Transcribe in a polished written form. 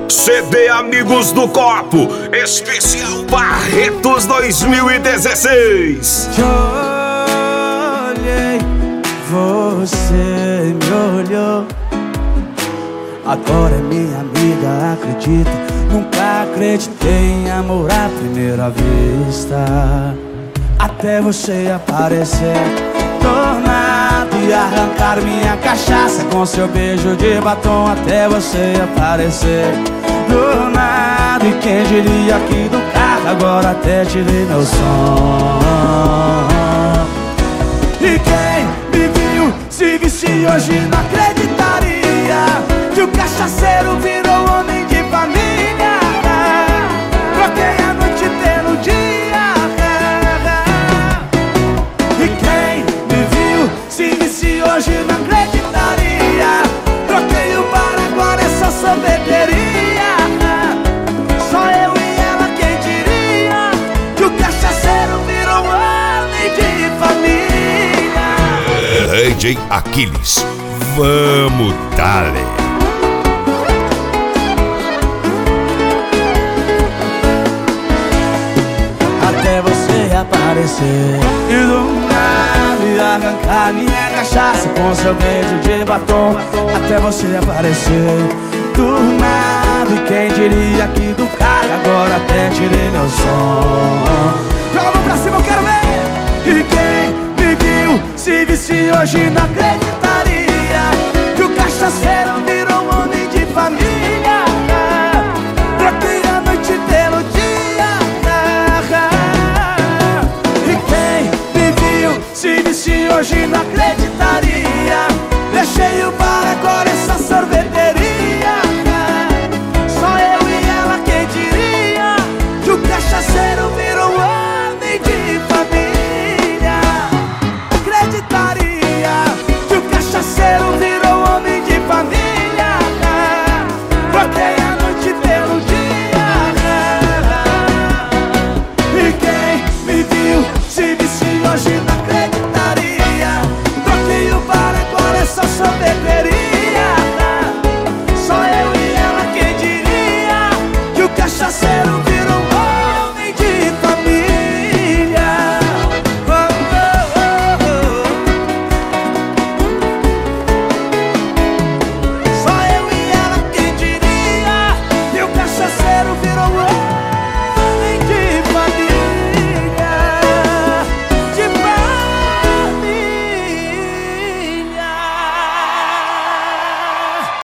CD Amigos do Copo, especial Barretos 2016. Te olhei, você me olhou. Agora é minha amiga, acredita. Nunca acreditei em amor à primeira vista, até você aparecer do nada e arrancar minha cachaça com seu beijo de batom. Até você aparecer do nada, e quem diria que do carro agora até tirei meu som. E quem me viu se visse hoje não acreditaria que o cachaceiro virou homem de família. Troquei a noite pelo dia. E quem me viu se visse hoje não acreditaria. Troquei o bar, agora é só sorveteria. Só eu e ela, quem diria que o cachaceiro virou homem de família. DJ Aquiles, vamos dale. Até você aparecer e do nada e arrancar minha cachaça com seu beijo de batom. Até você aparecer do nada, e quem diria que do carro agora até tirei meu som. Joga a mão pra cima, eu quero ver. E quem me viu se visse hoje não acreditaria que o cachaceiro